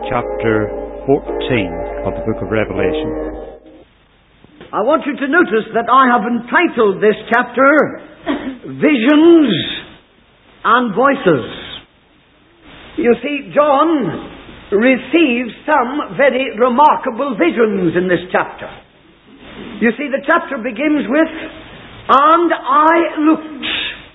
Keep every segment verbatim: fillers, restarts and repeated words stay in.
chapter fourteen of the book of Revelation. I want you to notice that I have entitled this chapter Visions and Voices. You see, John receives some very remarkable visions in this chapter. You see, the chapter begins with, "And I looked."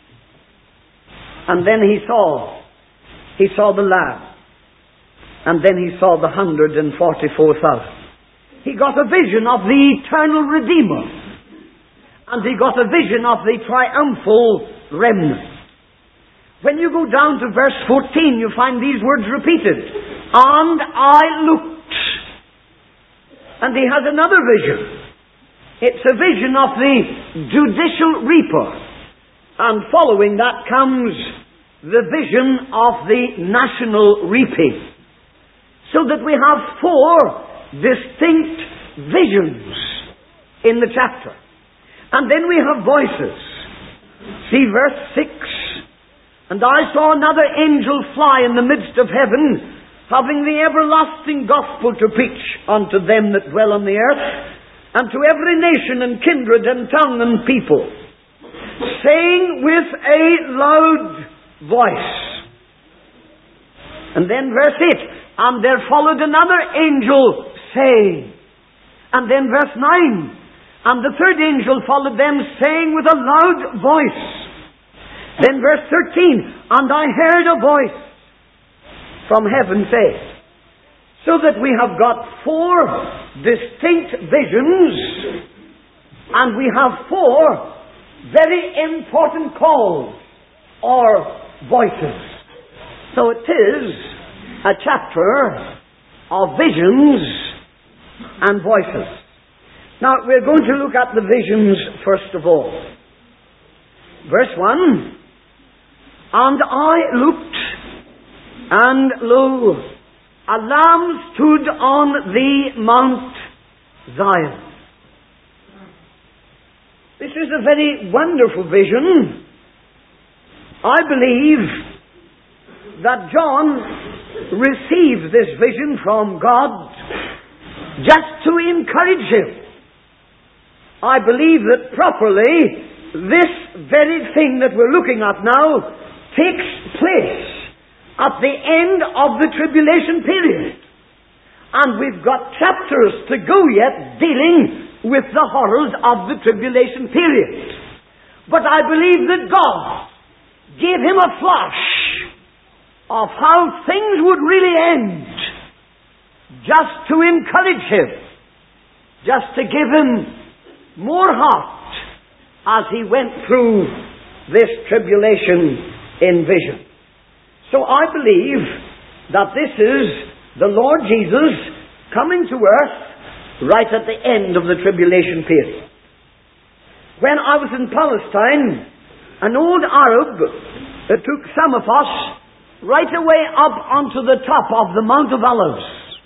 And then he saw. He saw the Lamb. And then he saw the one hundred forty-four thousand. He got a vision of the eternal Redeemer. And he got a vision of the triumphal remnant. When you go down to verse fourteen, you find these words repeated. "And I looked." And he has another vision. It's a vision of the judicial reaper. And following that comes the vision of the national reaping. So that we have four distinct visions in the chapter. And then we have voices. See verse six. "And I saw another angel fly in the midst of heaven, having the everlasting gospel to preach unto them that dwell on the earth, and to every nation and kindred and tongue and people, saying with a loud voice." And then verse eight. "And there followed another angel saying." And then verse nine. "And the third angel followed them, saying with a loud voice." Then verse thirteen. "And I heard a voice from heaven say." So that we have got four distinct visions, and we have four very important calls or voices. So it is a chapter of visions and voices. Now we're going to look at the visions first of all. Verse one. "And I looked, and lo, a lamb stood on the Mount Zion." This is a very wonderful vision. I believe that John received this vision from God just to encourage him. I believe that properly this very thing that we're looking at now takes place at the end of the tribulation period. And we've got chapters to go yet dealing with the horrors of the tribulation period. But I believe that God gave him a flash of how things would really end, just to encourage him, just to give him more heart as he went through this tribulation in vision. So I believe that this is the Lord Jesus coming to earth right at the end of the tribulation period. When I was in Palestine, an old Arab uh, took some of us right away up onto the top of the Mount of Olives.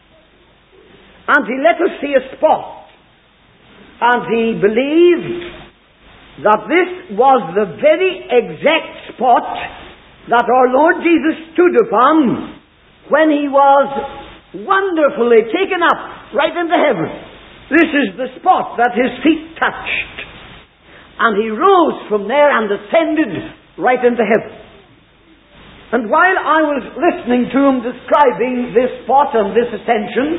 And he let us see a spot. And he believed that this was the very exact spot that our Lord Jesus stood upon when he was wonderfully taken up right into heaven. This is the spot that his feet touched. And he rose from there and ascended right into heaven. And while I was listening to him describing this spot and this ascension,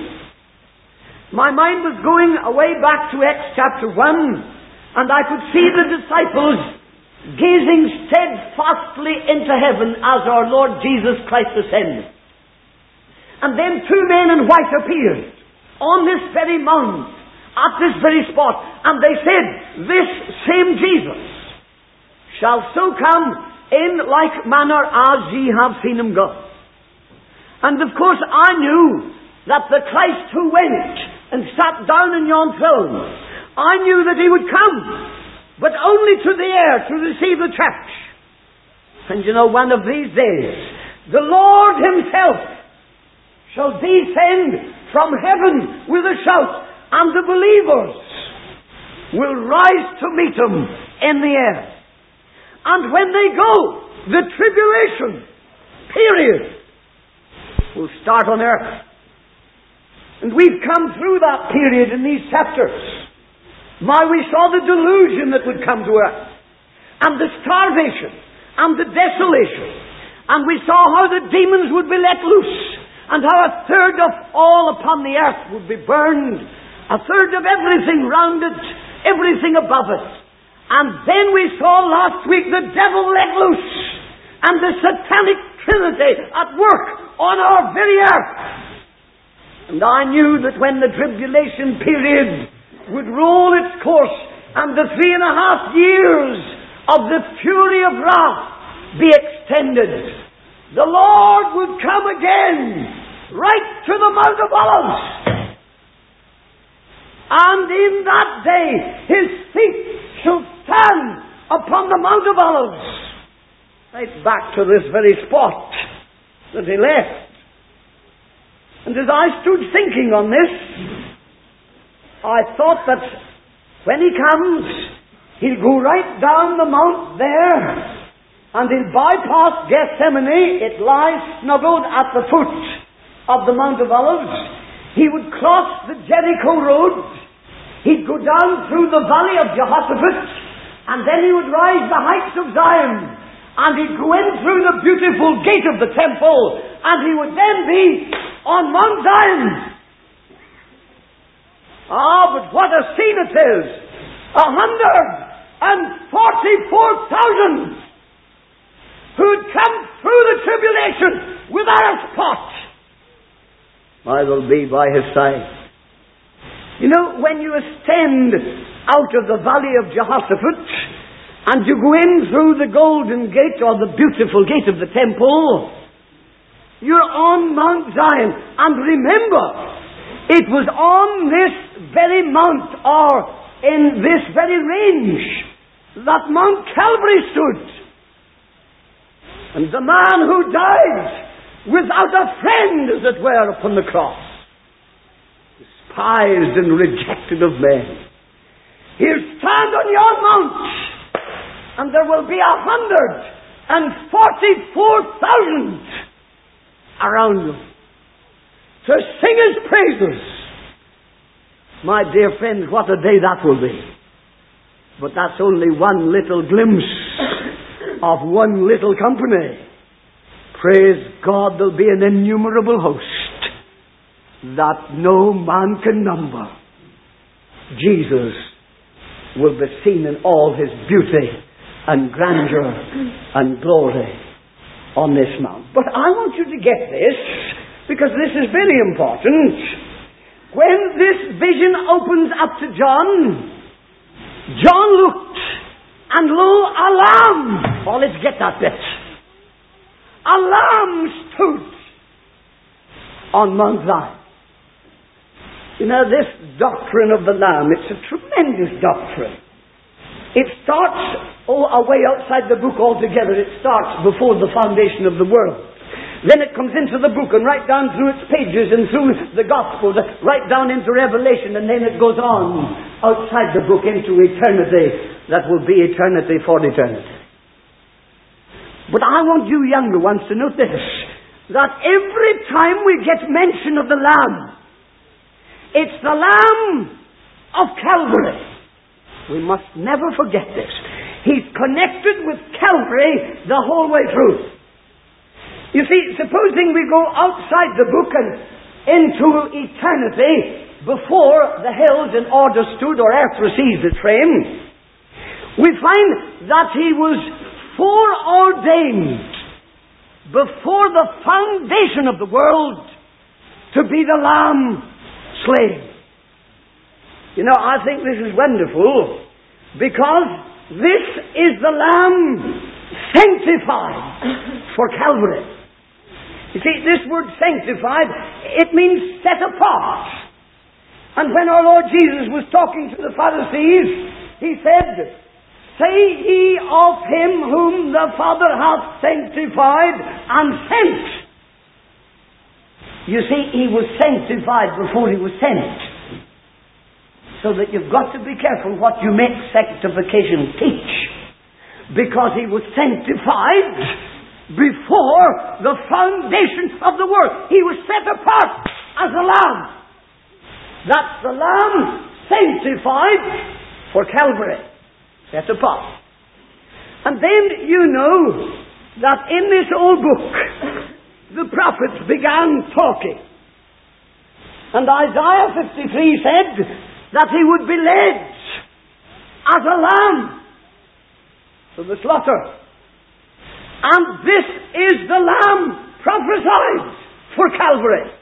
my mind was going away back to Acts chapter one, and I could see the disciples gazing steadfastly into heaven as our Lord Jesus Christ ascended. And then two men in white appeared on this very mount, at this very spot, and they said, "This same Jesus shall so come in like manner as ye have seen him go." And of course I knew that the Christ who went and sat down in yon throne, I knew that he would come, but only to the air to receive the church. And you know, one of these days, the Lord himself shall descend from heaven with a shout, and the believers will rise to meet him in the air. And when they go, the tribulation period will start on earth. And we've come through that period in these chapters. My, we saw the delusion that would come to earth, and the starvation, and the desolation. And we saw how the demons would be let loose, and how a third of all upon the earth would be burned, a third of everything round it, everything above it. And then we saw last week the devil let loose, and the satanic trinity at work on our very earth. And I knew that when the tribulation period would roll its course, and the three and a half years of the fury of wrath be extended, the Lord would come again right to the Mount of Olives. And in that day His feet shall stand upon the Mount of Olives, right back to this very spot that He left. And as I stood thinking on this, I thought that when He comes, He'll go right down the mount there, and He'll bypass Gethsemane. It lies snuggled at the foot of the Mount of Olives. He would cross the Jericho road. He'd go down through the valley of Jehoshaphat, and then He would rise the heights of Zion, and He'd go in through the beautiful gate of the temple, and He would then be on Mount Zion. Ah, but what a scene it is! A hundred and forty-four thousand who'd come through the tribulation without a spot. I will be by His side. You know, when you ascend out of the valley of Jehoshaphat and you go in through the golden gate, or the beautiful gate of the temple, you're on Mount Zion. And remember, it was on this very mount, or in this very range, that Mount Calvary stood. And the man who died without a friend, as it were, upon the cross, despised and rejected of men, he'll stand on your mount, and there will be a hundred and forty-four thousand around him to sing His praises. My dear friends, what a day that will be. But that's only one little glimpse of one little company. Praise God, there'll be an innumerable host that no man can number. Jesus will be seen in all His beauty and grandeur and glory on this mount. But I want you to get this, because this is very important. When this vision opens up to John, John looked, and lo, a lamb. Oh, let's get that bit. A lamb stood on Mount Zion. You know, this doctrine of the Lamb, it's a tremendous doctrine. It starts oh, away outside the book altogether. It starts before the foundation of the world. Then it comes into the book and right down through its pages and through the Gospels, right down into Revelation, and then it goes on outside the book into eternity. That will be eternity for eternity. But I want you younger ones to note this, that every time we get mention of the Lamb, it's the Lamb of Calvary. We must never forget this. He's connected with Calvary the whole way through. You see, supposing we go outside the book and into eternity, before the hills in order stood, or earth received its frame, we find that He was foreordained before the foundation of the world to be the Lamb slain. You know, I think this is wonderful, because this is the Lamb sanctified for Calvary. You see, this word sanctified, it means set apart. And when our Lord Jesus was talking to the Pharisees, He said, "Say ye of Him whom the Father hath sanctified and sent." You see, He was sanctified before He was sent. So that you've got to be careful what you make sanctification teach. Because He was sanctified before the foundation of the world. He was set apart as a lamb. That's the Lamb sanctified for Calvary, set apart. And then you know that in this old book, the prophets began talking. And Isaiah fifty-three said that he would be led as a lamb to the slaughter. And this is the Lamb prophesied for Calvary.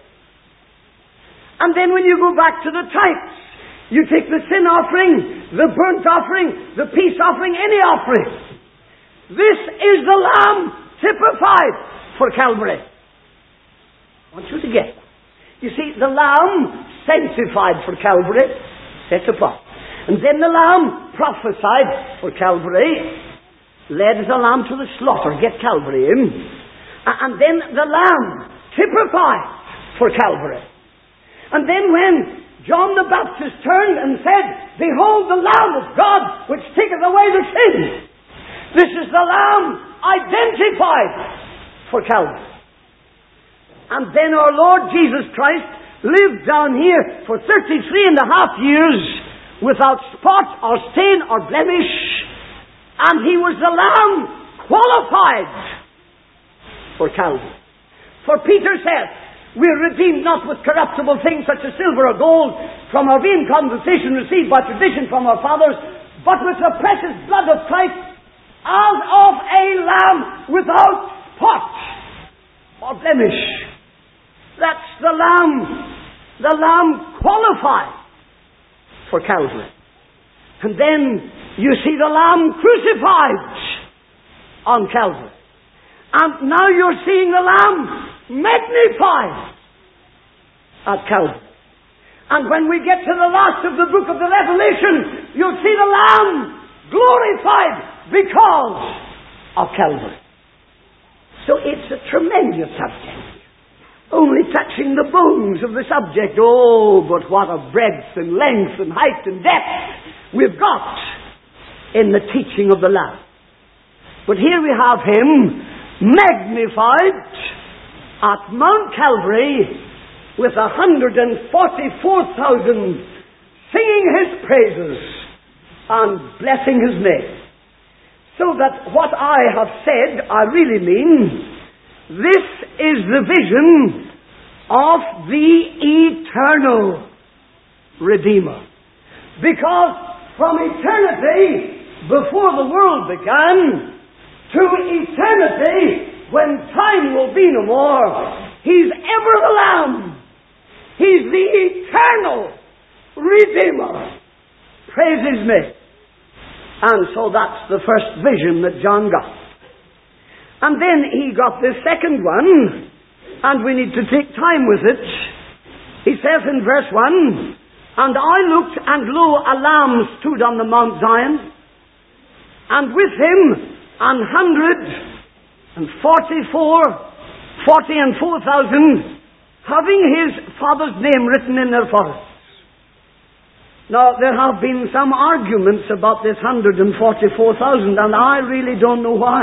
And then when you go back to the types, you take the sin offering, the burnt offering, the peace offering, any offering. This is the Lamb typified for Calvary. I want you to get that. You see, the Lamb sanctified for Calvary, set apart. And then the Lamb prophesied for Calvary, led as a lamb to the slaughter, get Calvary in. And then the Lamb typified for Calvary. And then when John the Baptist turned and said, "Behold the Lamb of God, which taketh away the sin." This is the Lamb identified for Calvary. And then our Lord Jesus Christ lived down here for thirty-three and a half years without spot or stain or blemish. And he was the Lamb qualified for Calvary. For Peter said, "We're redeemed not with corruptible things such as silver or gold from our vain conversation received by tradition from our fathers, but with the precious blood of Christ, as of a lamb without spot or blemish." That's the Lamb, the Lamb qualified for Calvary. And then you see the Lamb crucified on Calvary. And now you're seeing the Lamb magnified at Calvary. And when we get to the last of the book of the Revelation, you'll see the Lamb glorified because of Calvary. So it's a tremendous subject. Only touching the bones of the subject. Oh, but what a breadth and length and height and depth we've got in the teaching of the Lamb. But here we have him magnified at Mount Calvary with one hundred forty-four thousand singing his praises and blessing his name. So that what I have said, I really mean, this is the vision of the eternal Redeemer. Because from eternity, before the world began, to eternity, when time will be no more, he's ever the Lamb. He's the eternal Redeemer. Praise his name. And so that's the first vision that John got. And then he got the second one, and we need to take time with it. He says in verse one, "And I looked, and lo, a lamb stood on the Mount Zion, and with him an hundred and forty-four, forty and four thousand, having his Father's name written in their foreheads." Now, there have been some arguments about this one hundred forty-four thousand, and I really don't know why.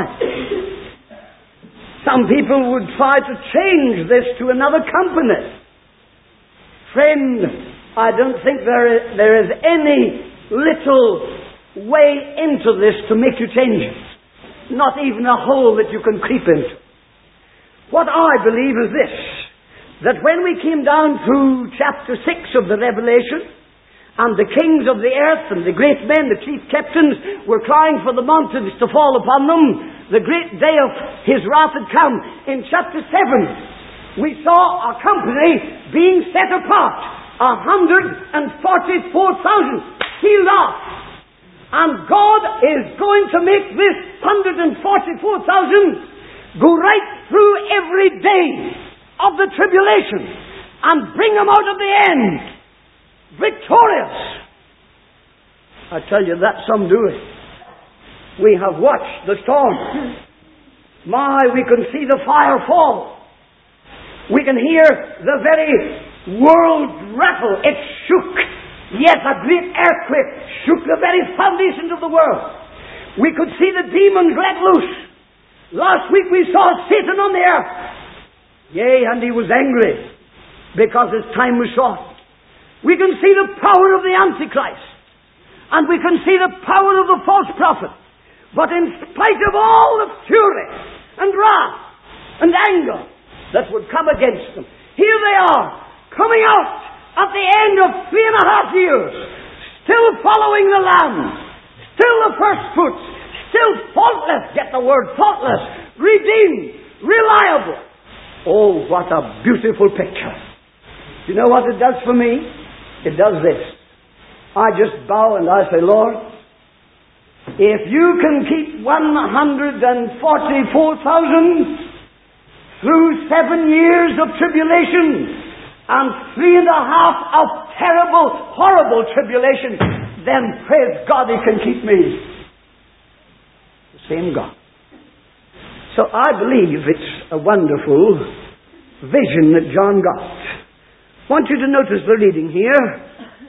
Some people would try to change this to another company. Friend, I don't think there is, there is any little way into this to make you change it. Not even a hole that you can creep into. What I believe is this, that when we came down to chapter six of the Revelation, and the kings of the earth and the great men, the chief captains, were crying for the mountains to fall upon them, the great day of his wrath had come. In chapter seven, we saw a company being set apart, one hundred forty-four thousand sealed off. And God is going to make this one hundred forty-four thousand go right through every day of the tribulation and bring them out of the end victorious. I tell you, that's some doing. We have watched the storm. My, we can see the fire fall. We can hear the very world rattle. It shook. Yes, a great earthquake shook the very foundations of the world. We could see the demons let loose. Last week we saw Satan on the earth. Yea, and he was angry because his time was short. We can see the power of the Antichrist. And we can see the power of the false prophet. But in spite of all the fury and wrath and anger that would come against them, here they are, coming out at the end of three and a half years, still following the Lamb, still the first fruits, still faultless, get the word faultless, redeemed, reliable. Oh, what a beautiful picture. You know what it does for me? It does this. I just bow and I say, Lord, if you can keep one hundred forty-four thousand through seven years of tribulation and three and a half of terrible, horrible tribulation, then praise God He can keep me. The same God. So I believe it's a wonderful vision that John got. I want you to notice the reading here.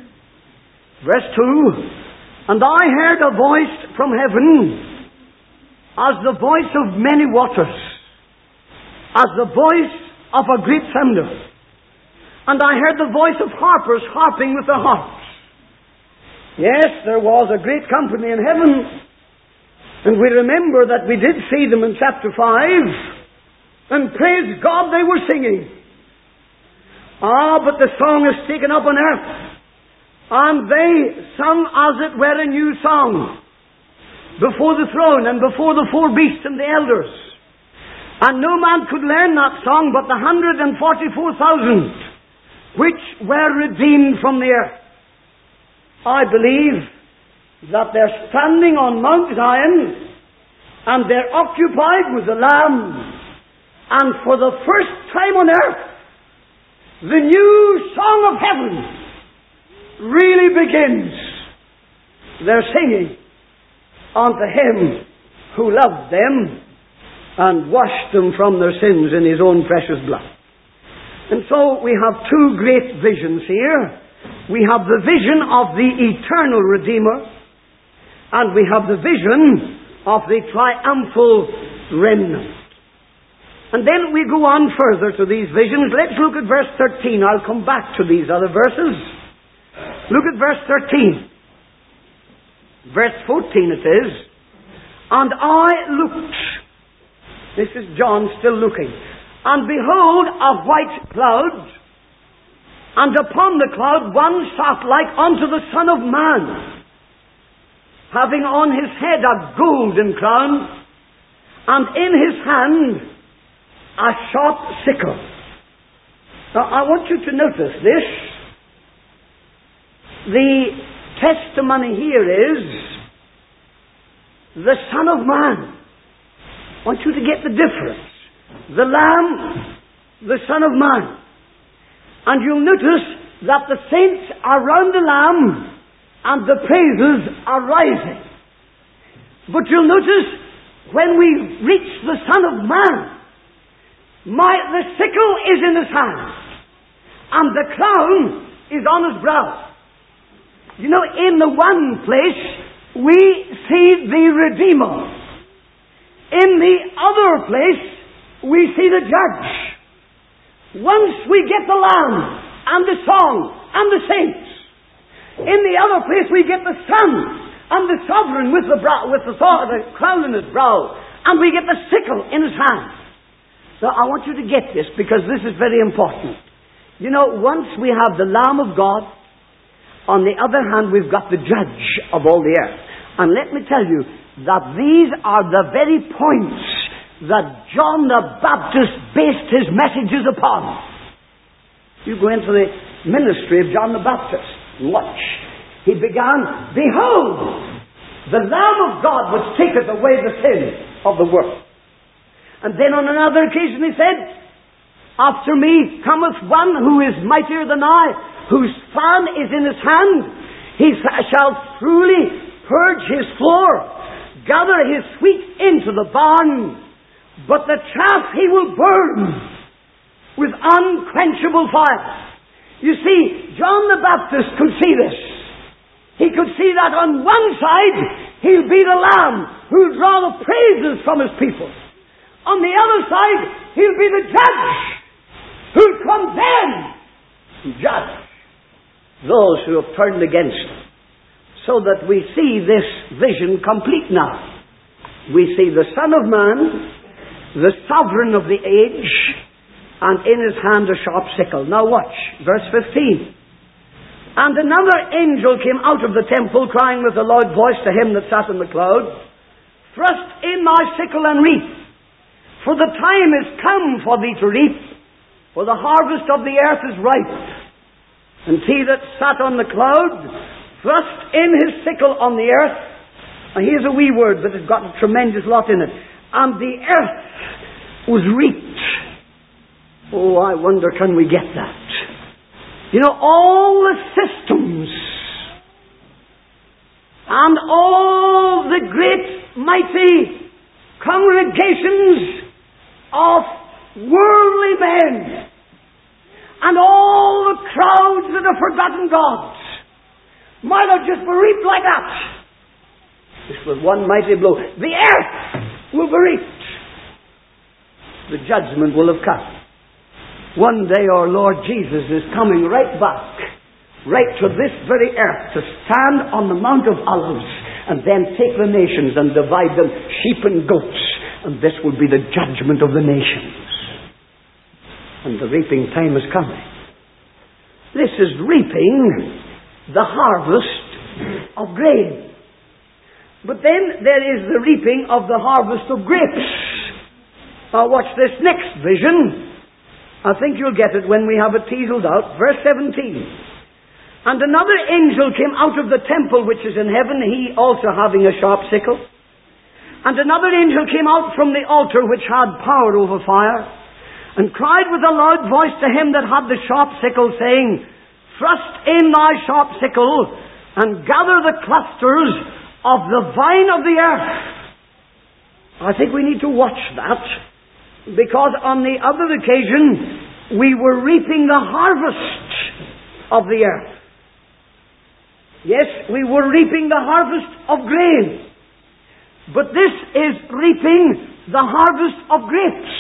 Verse two, and I heard a voice from heaven as the voice of many waters, as the voice of a great thunder. And I heard the voice of harpers harping with their harps. Yes, there was a great company in heaven. And we remember that we did see them in chapter five. And praise God, they were singing. Ah, but the song is taken up on earth. And they sung as it were a new song before the throne and before the four beasts and the elders. And no man could learn that song but the one hundred forty-four thousand which were redeemed from the earth. I believe that they're standing on Mount Zion and they're occupied with the Lamb. And for the first time on earth, the new song of heaven really begins. They're singing unto Him who loved them and washed them from their sins in His own precious blood. And so we have two great visions here. We have the vision of the eternal Redeemer, and we have the vision of the triumphal remnant. And then we go on further to these visions. Let's look at verse thirteen. I'll come back to these other verses. Look at verse thirteen. Verse fourteen it is. And I looked. This is John still looking. And behold, a white cloud. And upon the cloud one sat like unto the Son of Man, having on his head a golden crown, and in his hand a sharp sickle. Now I want you to notice this. The testimony here is the Son of Man. I want you to get the difference. The Lamb, the Son of Man. And you'll notice that the saints are round the Lamb and the praises are rising. But you'll notice when we reach the Son of Man, my, the sickle is in his hand and the crown is on his brow. You know, in the one place we see the Redeemer. In the other place we see the Judge. Once we get the Lamb and the song and the saints. In the other place we get the Son and the Sovereign with the brow, with the, the crown in his brow, and we get the sickle in his hand. So I want you to get this, because this is very important. You know, once we have the Lamb of God, on the other hand we've got the Judge of all the earth. And let me tell you that these are the very points that John the Baptist based his messages upon. You go into the ministry of John the Baptist, watch. He began, behold, the Lamb of God which taketh away the sin of the world. And then on another occasion he said, after me cometh one who is mightier than I, whose fan is in his hand. He shall truly purge his floor, gather his wheat into the barn, but the chaff he will burn with unquenchable fire. You see, John the Baptist could see this. He could see that on one side, he'll be the Lamb who'll draw the praises from his people. On the other side, he'll be the Judge who'll condemn and judge. those who have turned against him. So that we see this vision complete now. We see the Son of Man, the sovereign of the age, and in his hand a sharp sickle. Now watch, verse fifteen. And another angel came out of the temple, crying with a loud voice to him that sat in the cloud, Thrust in thy sickle and reap, for the time is come for thee to reap, for the harvest of the earth is ripe. And he that sat on the cloud thrust in his sickle on the earth. Now here's a wee word, but it's got a tremendous lot in it. And the earth was reaped. Oh, I wonder, can we get that? You know, all the systems and all the great, mighty congregations of worldly men and all the crowds that have forgotten God might have just been reaped like that. This was one mighty blow. The earth will be reaped. The judgment will have come. One day our Lord Jesus is coming right back, right to this very earth, to stand on the Mount of Olives and then take the nations and divide them, sheep and goats. And this will be the judgment of the nations. And the reaping time is coming. This is reaping the harvest of grain. But then there is the reaping of the harvest of grapes. Now watch this next vision. I think you'll get it when we have it teaseled out. Verse seventeen. And another angel came out of the temple which is in heaven, he also having a sharp sickle. And another angel came out from the altar which had power over fire, and cried with a loud voice to him that had the sharp sickle, saying, Thrust in thy sharp sickle, and gather the clusters of the vine of the earth. I think we need to watch that, because on the other occasion we were reaping the harvest of the earth. Yes, we were reaping the harvest of grain, but this is reaping the harvest of grapes.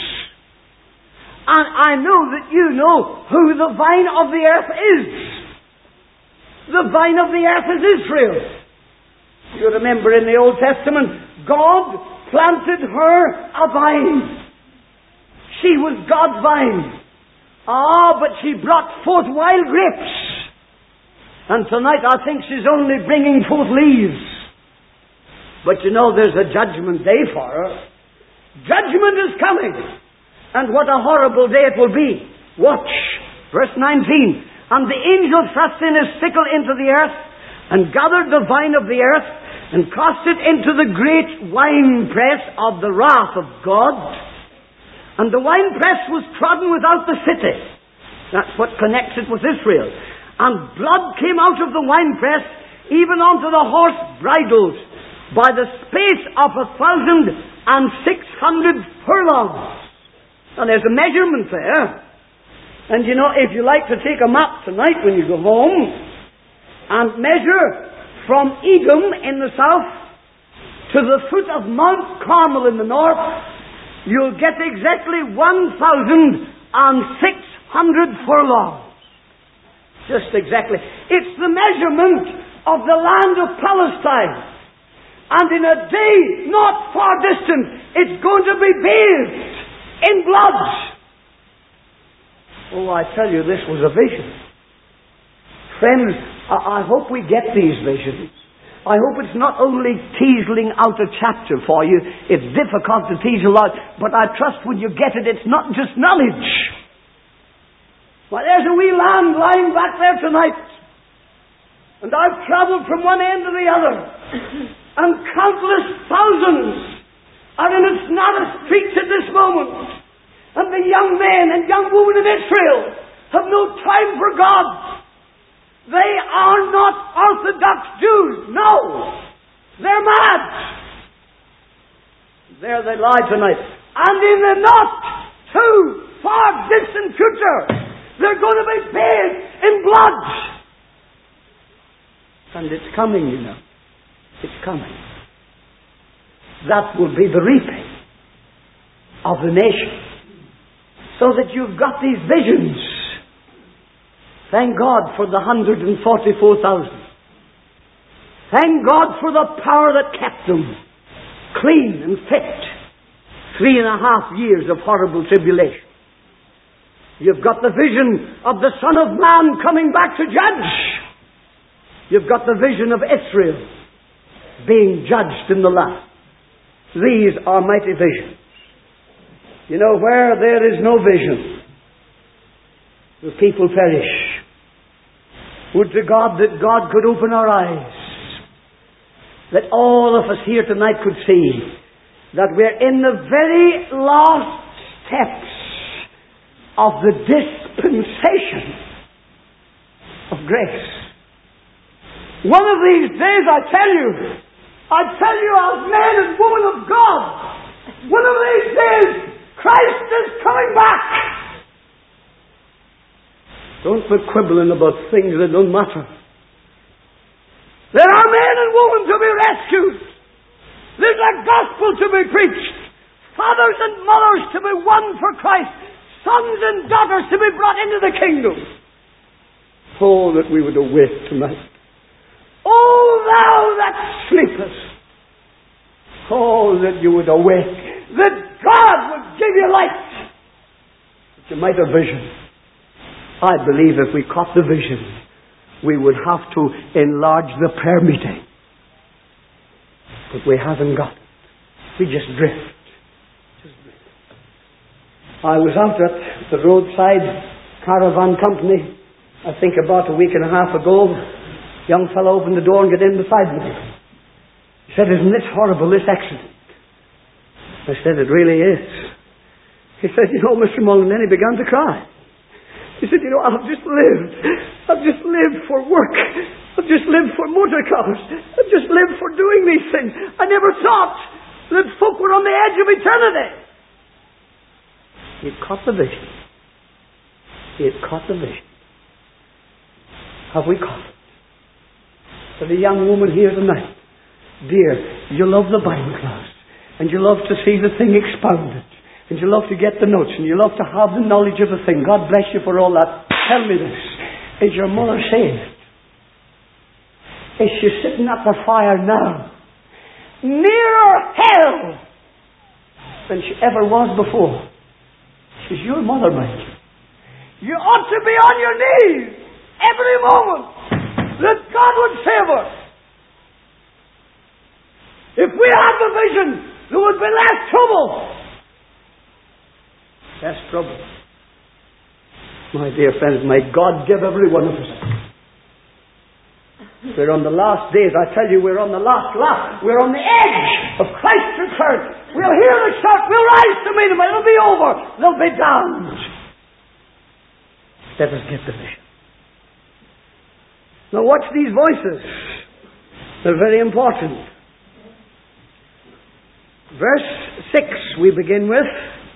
And I know that you know who the vine of the earth is. The vine of the earth is Israel. You remember in the Old Testament, God planted her a vine. She was God's vine. Ah, but she brought forth wild grapes. And tonight I think she's only bringing forth leaves. But you know there's a judgment day for her. Judgment is coming. And what a horrible day it will be. Watch. Verse nineteen. And the angel thrust in his sickle into the earth, and gathered the vine of the earth, and cast it into the great winepress of the wrath of God. And the winepress was trodden without the city. That's what connects it with Israel. And blood came out of the winepress, even unto the horse bridles, by the space of a thousand and six hundred furlongs. Now there's a measurement there. And you know, if you like to take a map tonight when you go home, and measure from Edom in the south to the foot of Mount Carmel in the north, you'll get exactly one thousand six hundred furlongs. Just exactly. It's the measurement of the land of Palestine. And in a day not far distant, it's going to be bathed in blood. Oh, I tell you, this was a vision. Friends, I, I hope we get these visions. I hope it's not only teaseling out a chapter for you. It's difficult to teasel out, but I trust when you get it, it's not just knowledge. Well, there's a wee land lying back there tonight. And I've travelled from one end to the other. And countless thousands are in its narrow streets at this moment. And the young men and young women in Israel have no time for God. They are not Orthodox Jews. No. They're mad. There they lie tonight. And in the not too far distant future, they're going to be bathed in blood. And it's coming, you know. It's coming. That will be the reaping of the nation. So that you've got these visions. Thank God for the one hundred forty-four thousand. Thank God for the power that kept them clean and fit. Three and a half years of horrible tribulation. You've got the vision of the Son of Man coming back to judge. You've got the vision of Israel being judged in the last. These are mighty visions. You know, where there is no vision, the people perish. Would to God that God could open our eyes, that all of us here tonight could see that we're in the very last steps of the dispensation of grace. One of these days, I tell you, I tell you as men and women of God, one of these days, Christ is coming back. Don't be quibbling about things that don't matter. There are men and women to be rescued. There's a gospel to be preached. Fathers and mothers to be won for Christ. Sons and daughters to be brought into the kingdom. Oh, that we would awake tonight. Oh, thou that sleepest. Oh, that you would awake. That God would give you light. That you might have vision. I believe if we caught the vision, we would have to enlarge the prayer meeting. But we haven't got it. We just drift. Just drift. I was out at the roadside caravan company, I think about a week and a half ago. A young fellow opened the door and got in beside me. He said, "Isn't this horrible, this accident?" I said, "It really is." He said, "You know, Mister Mullen," then he began to cry. He said, "You know, I've just lived. I've just lived for work. I've just lived for motor cars. I've just lived for doing these things. I never thought that folk were on the edge of eternity." He had caught the vision. He had caught the vision. Have we caught it? For the young woman here tonight, dear, you love the Bible class, and you love to see the thing expounded. And you love to get the notes, and you love to have the knowledge of the thing. God bless you for all that. Tell me this. Is your mother saved? Is she sitting at the fire now? Nearer hell than she ever was before. She's your mother, mind you. You ought to be on your knees every moment that God would save her. If we had the vision, there would be less trouble. Less trouble. My dear friends, may God give every one of us. We're on the last days. I tell you, we're on the last lap. We're on the edge of Christ's return. We'll hear the shout. We'll rise to meet Him. It'll be over. They'll be damned. Let us get the vision. Now watch these voices. They're very important. Verse six we begin with.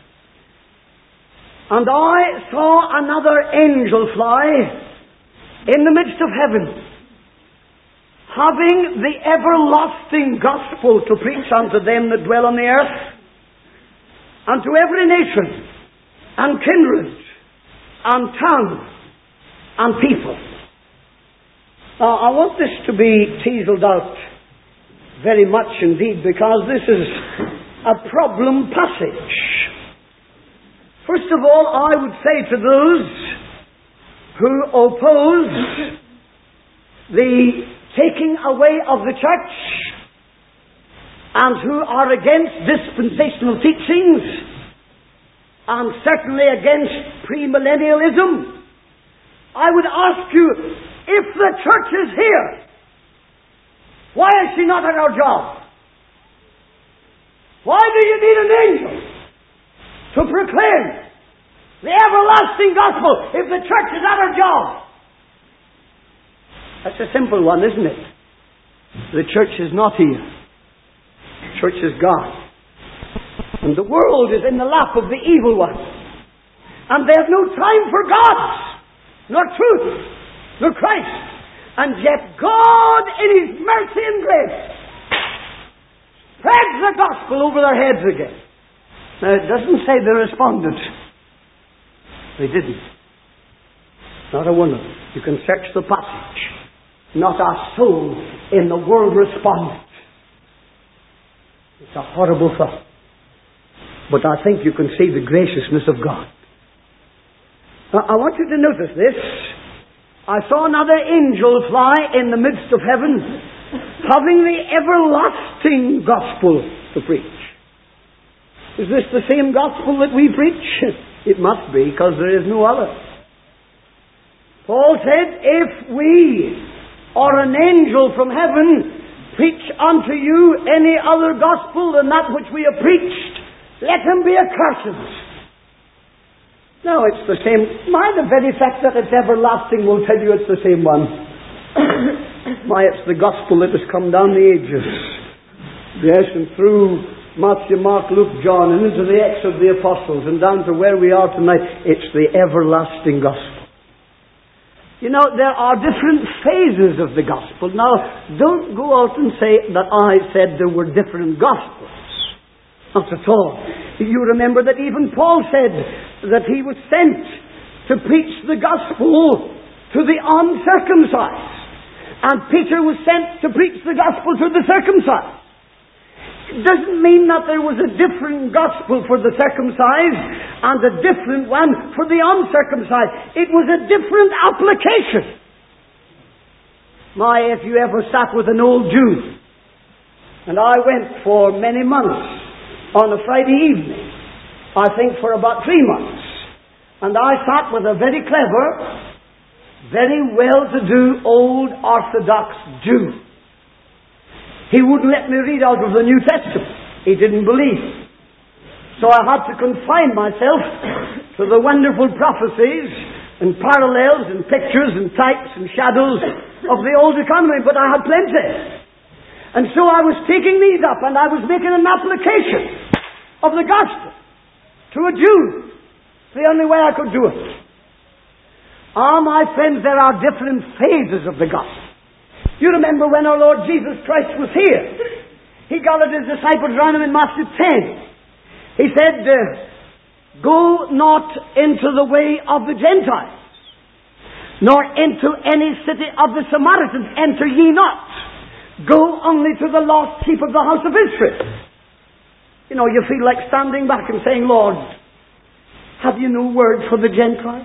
"And I saw another angel fly in the midst of heaven, having the everlasting gospel to preach unto them that dwell on the earth, and to every nation, and kindred, and tongue, and people." Now, I want this to be teaseled out very much indeed, because this is a problem passage. First of all, I would say to those who oppose the taking away of the church and who are against dispensational teachings and certainly against premillennialism, I would ask you, if the church is here, why is she not at our job? Why do you need an angel to proclaim the everlasting gospel if the church is at her job? That's a simple one, isn't it? The church is not here. The church is gone. And the world is in the lap of the evil one. And there's no time for God, nor truth, nor Christ. And yet God, in His mercy and grace, spreads the gospel over their heads again. Now, it doesn't say they responded. They didn't. Not a one of them. You can search the passage. Not a soul in the world responded. It's a horrible thought. But I think you can see the graciousness of God. Now, I want you to notice this. I saw another angel fly in the midst of heaven, having the everlasting gospel to preach. Is this the same gospel that we preach? It must be, because there is no other. Paul said, if we or an angel from heaven preach unto you any other gospel than that which we have preached, let him be accursed. No, it's the same. My, the very fact that it's everlasting will tell you it's the same one. My, it's the gospel that has come down the ages. Yes, and through Matthew, Mark, Luke, John, and into the Acts of the Apostles, and down to where we are tonight, it's the everlasting gospel. You know, there are different phases of the gospel. Now, don't go out and say that I said there were different gospels. Not at all. You remember that even Paul said that he was sent to preach the gospel to the uncircumcised. And Peter was sent to preach the gospel to the circumcised. It doesn't mean that there was a different gospel for the circumcised and a different one for the uncircumcised. It was a different application. My, if you ever sat with an old Jew, and I went for many months on a Friday evening, I think for about three months, and I sat with a very clever, very well-to-do old Orthodox Jew. He wouldn't let me read out of the New Testament. He didn't believe. So I had to confine myself to the wonderful prophecies and parallels and pictures and types and shadows of the Old Economy, but I had plenty. And so I was taking these up and I was making an application of the gospel to a Jew. It's the only way I could do it. Ah, my friends, there are different phases of the gospel. You remember when our Lord Jesus Christ was here. He gathered his disciples round him in Matthew ten. He said, uh, go not into the way of the Gentiles, nor into any city of the Samaritans enter ye not. Go only to the lost sheep of the house of Israel. You know, you feel like standing back and saying, Lord, have you no word for the Gentiles?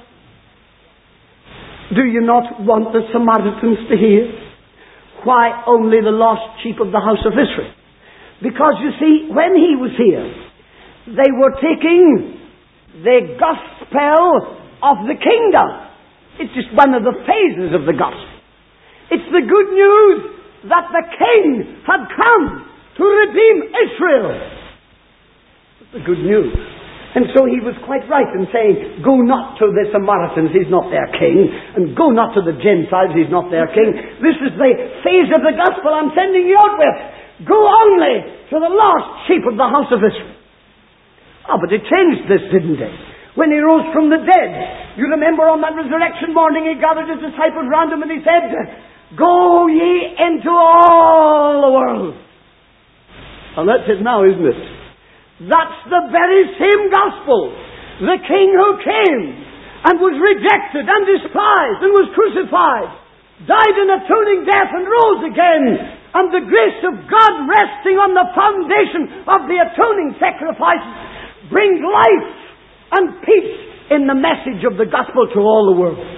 Do you not want the Samaritans to hear? Why only the lost sheep of the house of Israel? Because you see, when he was here, they were taking the gospel of the kingdom. It's just one of the phases of the gospel. It's the good news that the king had come to redeem Israel. It's the good news. And so he was quite right in saying, go not to the Samaritans, he's not their king, and go not to the Gentiles, he's not their king. This is the phase of the gospel I'm sending you out with. Go only to the lost sheep of the house of Israel. Ah, but it changed this, didn't it? When he rose from the dead, you remember on that resurrection morning, he gathered his disciples round him and he said, go ye into all the world. And that's it now, isn't it? That's the very same gospel. The King who came and was rejected and despised and was crucified, died an atoning death and rose again, and the grace of God resting on the foundation of the atoning sacrifices brings life and peace in the message of the gospel to all the world.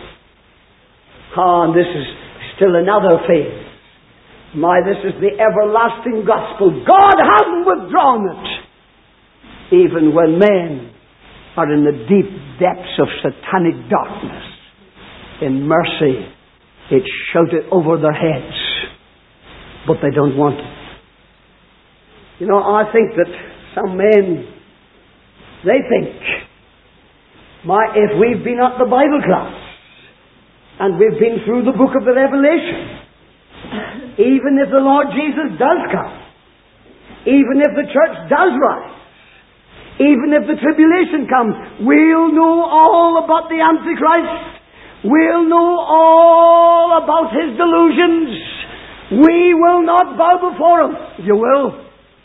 Ah, and this is still another phase. My, this is the everlasting gospel. God hasn't withdrawn it. Even when men are in the deep depths of satanic darkness, in mercy, it's shouted over their heads. But they don't want it. You know, I think that some men, they think, my, if we've been at the Bible class, and we've been through the book of the Revelation, even if the Lord Jesus does come, even if the church does rise, even if the tribulation comes, we'll know all about the Antichrist. We'll know all about his delusions. We will not bow before him. You will.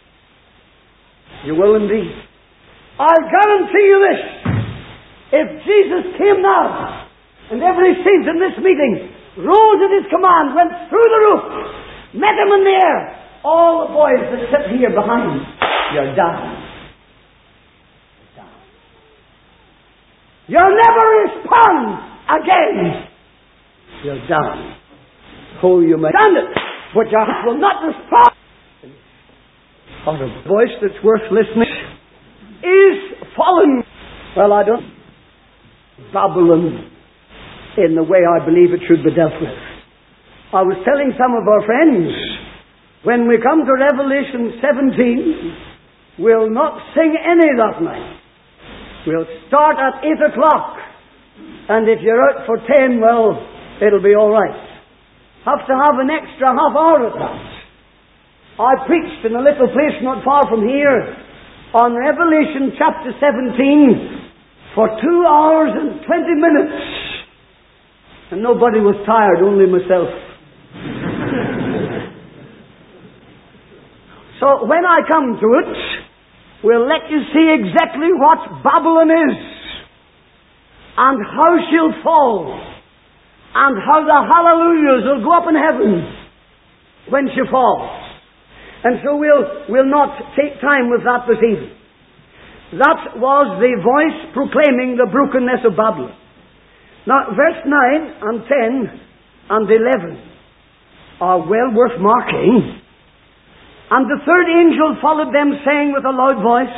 You will indeed. I'll guarantee you this. If Jesus came now And every saint in this meeting rose at his command, went through the roof, met him in the air. All the boys that sit here behind, you're down. You're down. You'll never respond again. You're down. Oh, you may stand it, but your heart will not respond. Or a voice that's worth listening is fallen. Well, I don't. Babylon in the way I believe it should be dealt with. I was telling some of our friends, when we come to Revelation seventeen, we'll not sing any that night. We'll start at eight o'clock. And if you're out for ten, well, it'll be all right. Have to have an extra half hour at that. I preached in a little place not far from here on Revelation chapter seventeen for two hours and twenty minutes. And nobody was tired, only myself. So when I come to it, we'll let you see exactly what Babylon is, and how she'll fall, and how the hallelujahs will go up in heaven when she falls. And so we'll, we'll not take time with that this evening. That was the voice proclaiming the brokenness of Babylon. Now, verse nine and ten and eleven are well worth marking. And the third angel followed them, saying with a loud voice,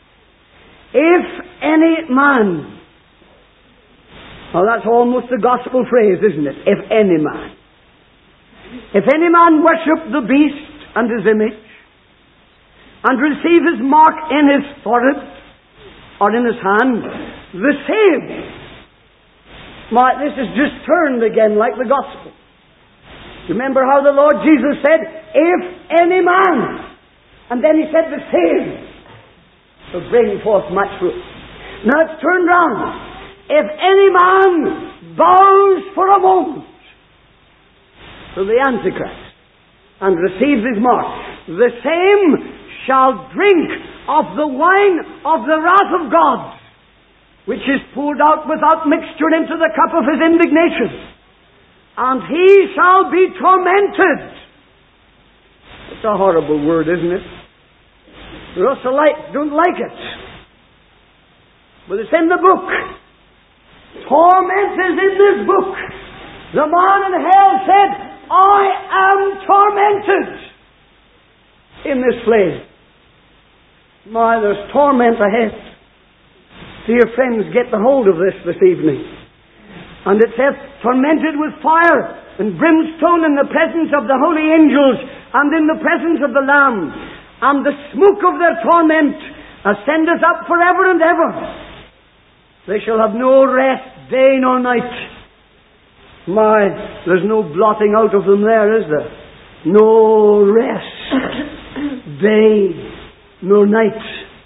if any man... Now that's almost the gospel phrase, isn't it? If any man. If any man worship the beast and his image, and receive his mark in his forehead, or in his hand, the same. My, this is just turned again like the gospel. Remember how the Lord Jesus said, if any man, and then he said the same, will bring forth much fruit. Now it's turned round. If any man bows for a moment to the Antichrist and receives his mark, the same shall drink of the wine of the wrath of God, which is poured out without mixture into the cup of his indignation. And he shall be tormented. It's a horrible word, isn't it? The Russellites don't like it. But it's in the book. Torment is in this book. The man in hell said, I am tormented in this flame. My, there's torment ahead. Dear friends, get the hold of this this evening. And it says, tormented with fire and brimstone in the presence of the holy angels and in the presence of the Lamb. And the smoke of their torment ascendeth up forever and ever. They shall have no rest day nor night. My, there's no blotting out of them there, is there? No rest day nor night.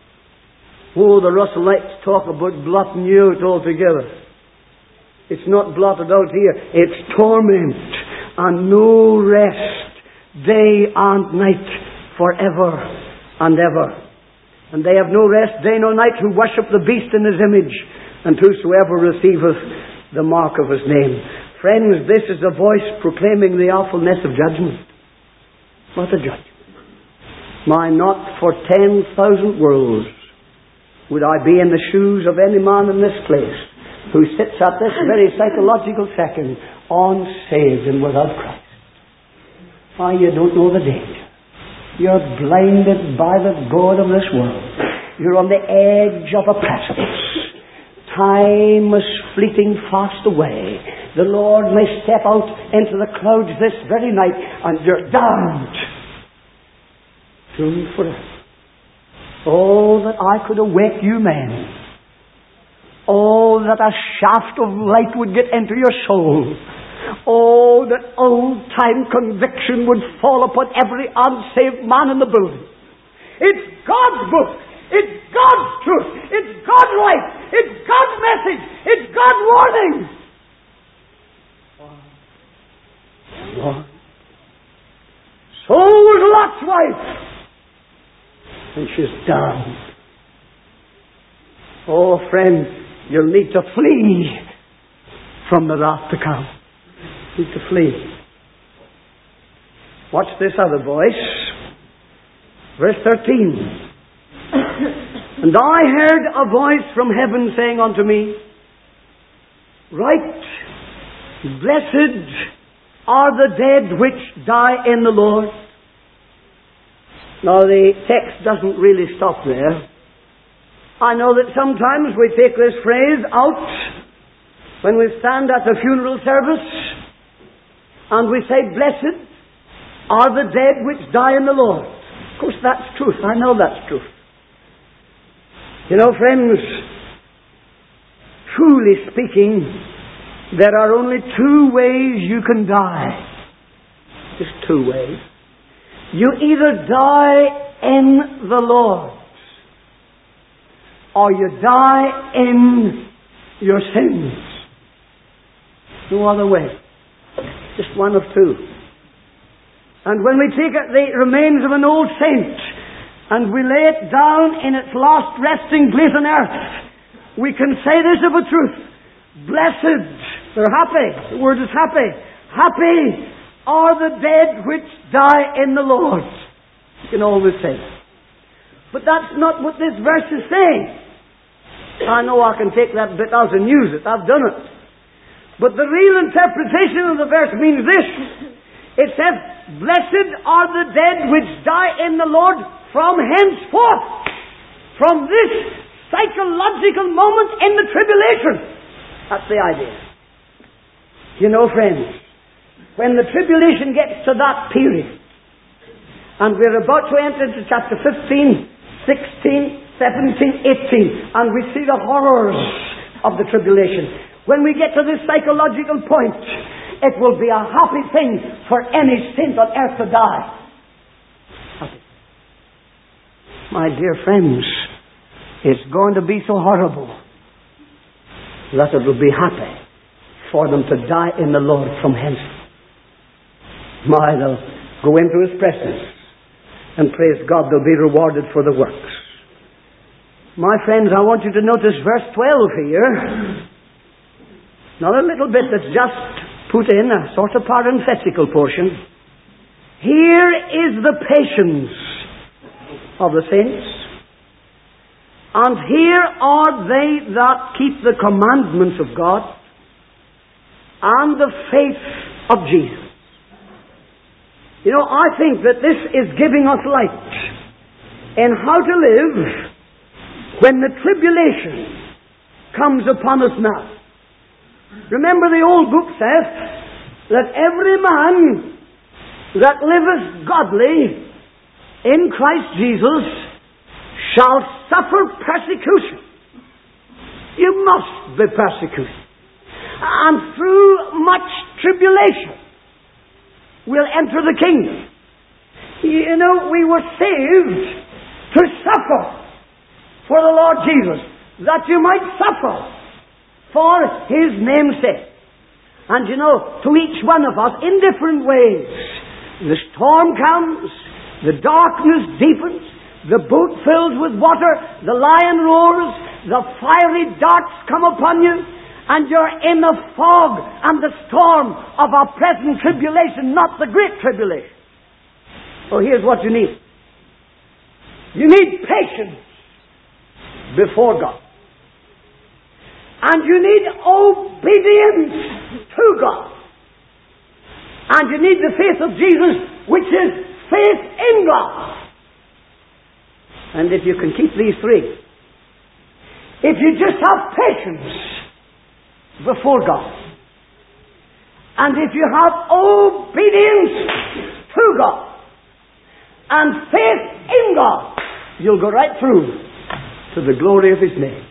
Oh, the Russellites talk about blotting you out altogether. It's not blotted out here. It's torment and no rest day and night forever and ever. And they have no rest day nor night who worship the beast in his image, and whosoever receiveth the mark of his name. Friends, this is a voice proclaiming the awfulness of judgment. What a judgment. My, not for ten thousand worlds would I be in the shoes of any man in this place who sits at this very psychological second unsaved and without Christ. Why, you don't know the danger. You're blinded by the God of this world. You're on the edge of a precipice. Time is fleeting fast away. The Lord may step out into the clouds this very night and you're damned. Doomed forever. Oh, that I could awake you men. Oh, that a shaft of light would get into your soul. Oh, that old-time conviction would fall upon every unsaved man in the building. It's God's book. It's God's truth. It's God's life. It's God's message. It's God's warning. Lord. So was Lot's wife. And she's down. Oh, friend, you'll need to flee from the wrath to come. Need to flee. Watch this other voice. Verse thirteen. And I heard a voice from heaven saying unto me, Write, blessed are the dead which die in the Lord. Now the text doesn't really stop there. I know that sometimes we take this phrase out when we stand at a funeral service and we say, Blessed are the dead which die in the Lord. Of course that's truth. I know that's truth. You know, friends, truly speaking, there are only two ways you can die. Just two ways. You either die in the Lord, or you die in your sins. No other way. Just one of two. And when we take the remains of an old saint and we lay it down in its last resting place on earth, we can say this of a truth. Blessed, they're happy. The word is happy. Happy are the dead which die in the Lord. You can always say that. But that's not what this verse is saying. I know I can take that bit out and use it. I've done it. But the real interpretation of the verse means this. It says, Blessed are the dead which die in the Lord from henceforth. From this psychological moment in the tribulation. That's the idea. You know, friends, when the tribulation gets to that period, and we're about to enter into chapter fifteen, sixteen, seventeen, eighteen, and we see the horrors of the tribulation. When we get to this psychological point, it will be a happy thing for any saint on earth to die. Happy. My dear friends, it's going to be so horrible that it will be happy for them to die in the Lord from hence. My, they'll go into His presence and praise God, they'll be rewarded for the works. My friends, I want you to notice verse twelve here. Not a little bit that's just put in, a sort of parenthetical portion. Here is the patience of the saints, and here are they that keep the commandments of God and the faith of Jesus. You know, I think that this is giving us light in how to live when the tribulation comes upon us now. Remember, the old book says that every man that liveth godly in Christ Jesus shall suffer persecution. You must be persecuted. And through much tribulation will enter the kingdom. You know, we were saved to suffer for the Lord Jesus, that you might suffer for His name's sake. And you know, to each one of us in different ways. The storm comes, the darkness deepens, the boat fills with water, the lion roars, the fiery darts come upon you, and you're in the fog and the storm of our present tribulation, not the great tribulation. So here's what you need. You need patience before God. And you need obedience to God. And you need the faith of Jesus, which is faith in God. And if you can keep these three, if you just have patience before God, and if you have obedience to God and faith in God, you'll go right through to the glory of His name.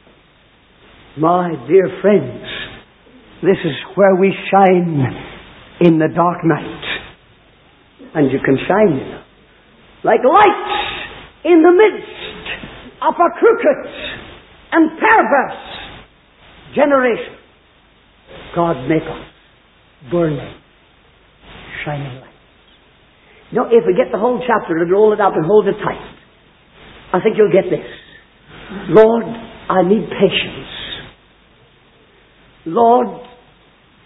My dear friends, this is where we shine in the dark night. And you can shine, you know, like lights in the midst of a crooked and perverse generation. God make us burning, shining lights. You know, if we get the whole chapter and roll it up and hold it tight, I think you'll get this. Lord, I need patience. Lord,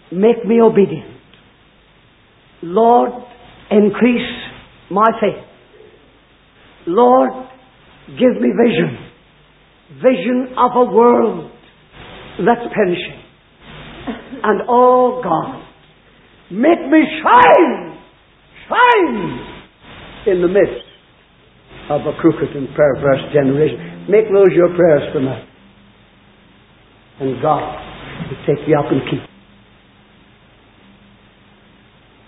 make me obedient. Lord, increase my faith. Lord, give me vision. Vision of a world that's perishing. And oh God, make me shine, shine in the midst of a crooked and perverse generation. Make those your prayers tonight. And God will take you up and keep.